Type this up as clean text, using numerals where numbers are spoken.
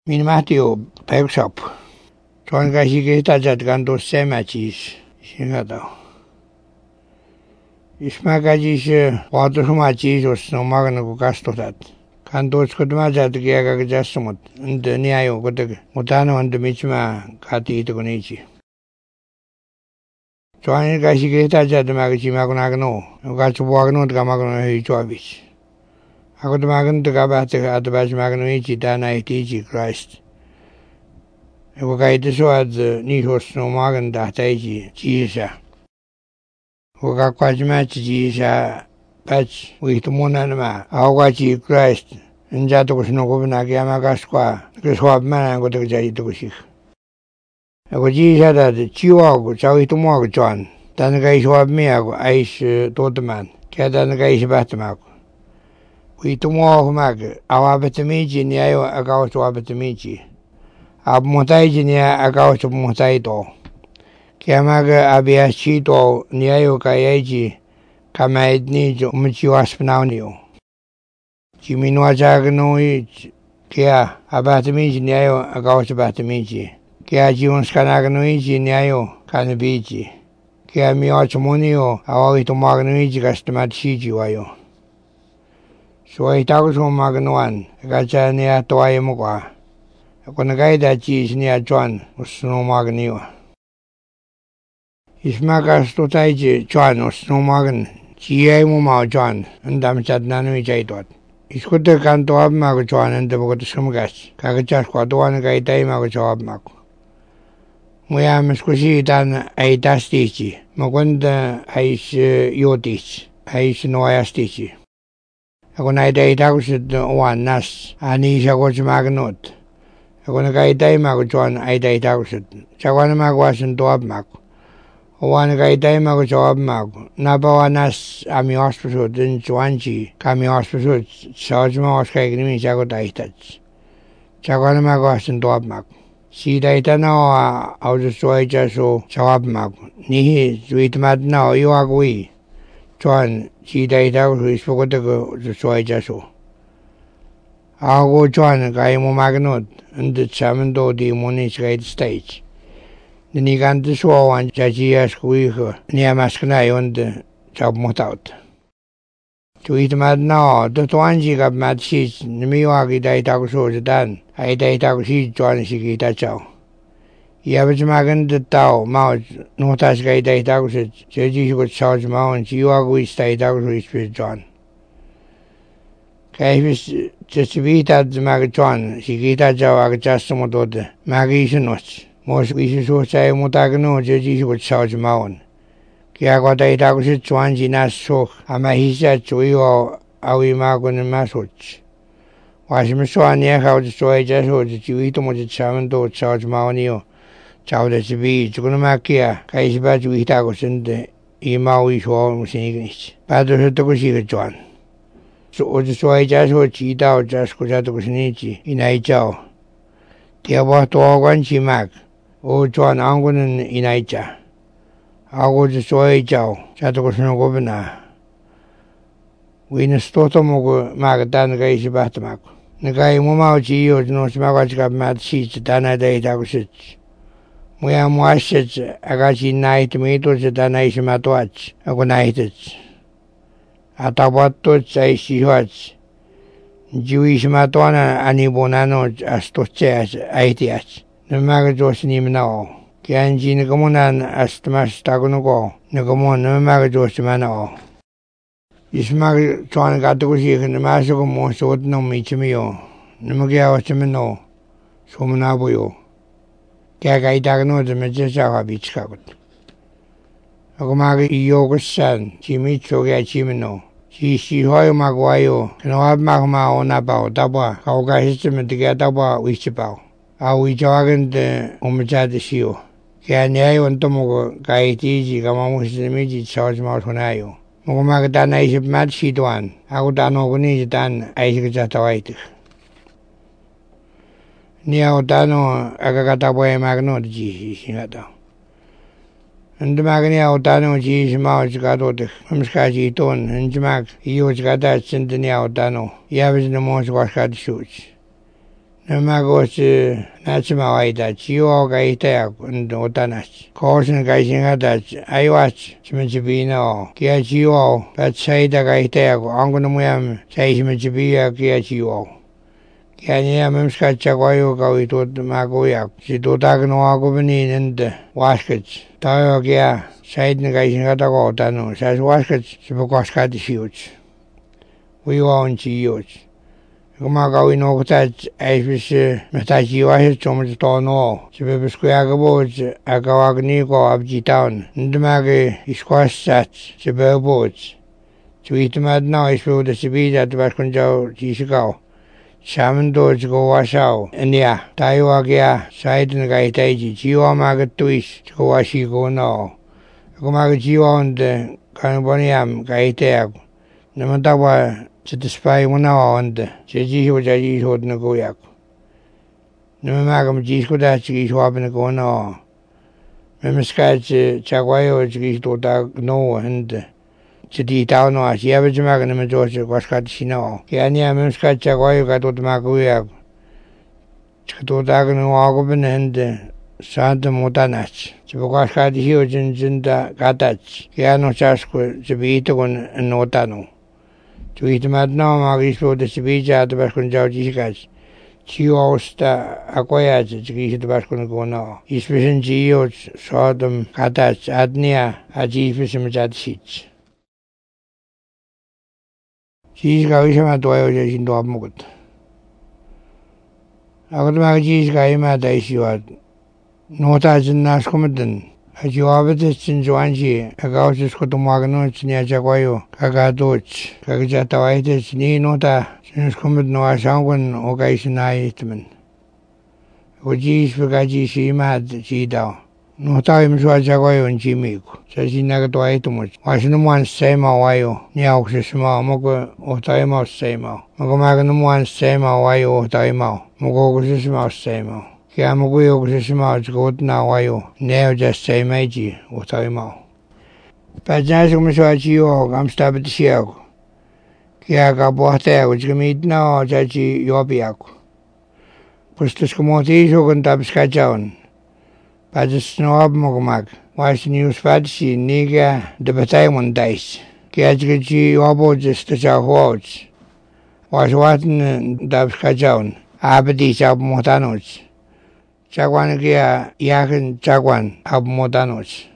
Min Matthew Pegshop. Tuon käsi kehtäjät kantuu semätis. Sinätä. Ismä käsis vaatusumat Jeesus no magna ku kastotat. Kantuus kutumaat kieka käsumut. Ente niayu kutek. Mutano ente mitsimä katiitu kunichi. Tuon käsi kehtäjät mäkäsi magunagno. Katsu puagno tkamagno hyi chuavis. Ako tumagan tukabahte atbas magno ichi tana ihtichi Christ. Ako kaita suad nihos no magan tahtaiji Jesus. Ako kakwajimachi Jesus patch wihtumuna nama. Ako kachi Christ. Njato kusno kubna kiyama kaskwa. Kuswab mana ko tukjaji tukusik. Ako Jesus dat chiwago chawihtumago chuan. Tana kai swab miyago aish totaman. Kaya tana kai bahtamako. Wihtumago mag awabetamichi niayo akawas wabetamichi. Ab muhtaji niya akawas muhtaji to. Kaya mag abiyashi to niayo kayaji kamaid nijo umichiwaspanaw niyo. Chiminwa chagano kaya abatamichi niayo akawas abatamichi. Kaya chiwonskanagano ichi niayo kanabichi. Kaya miwachamuniyo awawihtumagano ichi kastamatishi wayo. So itago so magnuan kacha niya tuwaye mo kwa. Ako nagaida chis niya chuan usno magniwa. Isma kasto tayo chuan usno magn. Chiyay mo mao chuan. Andam chat nanui chaytuat. Iskute kanto ab mago chuan anda bagot sumgas. Kakachas kwa tuwan kaitay mago chuab mago. Muya miskusi tan ay tastichi. Magwanda ay yotis. Ay sinuayastichi. Ako naitaitaksit uwan nas anisha ko magnot. Ako nakaitay mako chuan aitaitaksit. Chakwana magwasan tuwab mako. Uwan nakaitay mako chuwab mako. Napawa nas ami hospasut in chuanchi kami hospasut saojma hoskaiknimi chako taitats. Chakwana magwasan tuwab mako. Si taitanawa auzusuaicha so chawab mako. Nihi zuitmat nao iwagui. Chuan si taitaw so ispokotako susuay jaso. Ako chuan kaya mo magnot and samando di munis kaya stage. Niniganto suawan chachiyas kuiho niya maskana yon chab motaut. Tuitmad na tutuanji kap matsis nimiwagi taitaw so jadan ay taitaw si chuan si kita chaw. Yabach maganda tao mao notas kay taitaw sa jeji ko charge mao jiwago is taitaw so ispit John. Kaya bis chesibita magachuan si kita chaw agachasto mo dote magisunot. Mos isuso sa mutagno jeji ko charge mao. Kaya ko taitaw sa chuan jinas so amahisa chuyo awi mago ni masoch. Wasimsuan niya kao soy jaso jiwito mo jachamento charge mao niyo. Chao de sibi chukuna makia kai siba chuita ko sende imao isho musinignis. Padro se toko siga chuan. So ojo soy jaso chita o jas ko jato ko sinichi inai chao. Tia bo to wan chi mak o chuan angunen inai cha. Ago jo soy chao jato ko sino gobna. Winas toto mo ko magatan kai siba tamako. Nakai mo mao chiyo no simawachika mat si tana dai ta ko sich. Muya muashet agachi night mito sa nais matuach ako naitach. Atabatot sa isihuach. Jewish matuana anibonano astoche aitiach. Namagajos ni manao. Kaya nji nagamunan astmas tagunuko. Nagamon namagajos manao. Ismag chuan gatukusi namasoko mo suot no michimiyo. Namagyawas mano. Sumanabuyo. Kaya kaitagno de mejesawa bichkakot. Ako magi iyogosan, chimicho kaya chimino. Si hoyo magwayo, kanawab magmao na bao, tabwa, kaukasisime kaya tabwa wichipao. Awi wichawagan de umachate siyo. Kaya niyayo antomo kaitiji kamamusinimiji chawajmao sunayo. Moko magatan aisip mat situan, ako tano kunijitan aisikachatawaitich. Niya utano agakatapo ay magno de jisi sinata. Ando magni utano jisi mao chikatote kamskaji iton anjmak iyo chikata sinte niya utano. Yabis na mo chikwaskati shuch. Namagochi Nachimawaida, Chio Gaita, and Otanach. Caution Gaisingada, I watch, Chimachibino, Kia Chio, but Saida Gaita, Angonumuam, Saishimachibia, Kia Chio. Kanya Memska Chagoyo Gawito Magoyak, Chitotagno Agobini and Waskets, Tayo Gia, Said Nagaisingata Gotano, says Waskets, Chipokoskati huge. We own Chios. Gumagawi no touch, I wish Metachi was so much to know. Chibisquagabos, Agawagnico of G Town, Ndamagi, Squash Sats, Chibel boats. To eat mad now is for the Sibi at Vasconjo, Chisco. Shaman doors go wash out, and yeah, Taiwagia, side and Gaitaji, Chiwa Magat twist, to wash you go now. Gumagaji on the Carboniam, Gaitag, Namatawa. To the spy 1 hour on the Jaji holding a goyak. No magam Gis could actually swap in a go now. Memiscatch Chaguayo Gis to dog no and Chidi town or she average magan and Georgia was cut she know. Kiania Memiscat Chaguayo got to Maguyak. To Dagan Wagobin and Santa Motanach. Chibokaskat huge and Jinda Gatach. Kiano Chasco, Chibito and Notano. To eat mad now, Magis for the Sibija, the Bascon Jaujikas. Chiosta Aquayat, the Bascon go now. His vision Geos, Sodom, Katach, Adnia, Ajifism Jadshits. She's Gavisham at Doyoja in Dormut. Agamagis Gaima Daishuat. Notas in Nascomadan. As you have it in Joanji, a gauchus cotomaganoch near Jaguayo, Cagadoch, Cagajatawaitis, ni nota, since commit no asanguan or gaisinaitman. Ojis Pagaji Shimad Chidao. No time to a Jaguayo and Jimmico, says he negatoitumach. Was no one same awayo, Niauxisma, Mogo or Taimo Samo. Mogomaganum one same awayo or Taimo, Mogosisma Samo. Kiamuguyo Kusima good now, wayo, neo just say meiji, or Taimo. Pajasumishio, I'm stabbed at the shield. Kiaga Bote, which can meet now, Jaji Yobiaku. Pustus Comoti, who can tap Skajaun. Pajas Snob Mogomag, was news Fatsi, Niga, the Bataimon dice. Kiajgaji Yobo just the Jahots. Was Watan Dab Skajaun, Abadi Jab Motanos. Chagwanagia Yakin Chagwan Ab Modanos.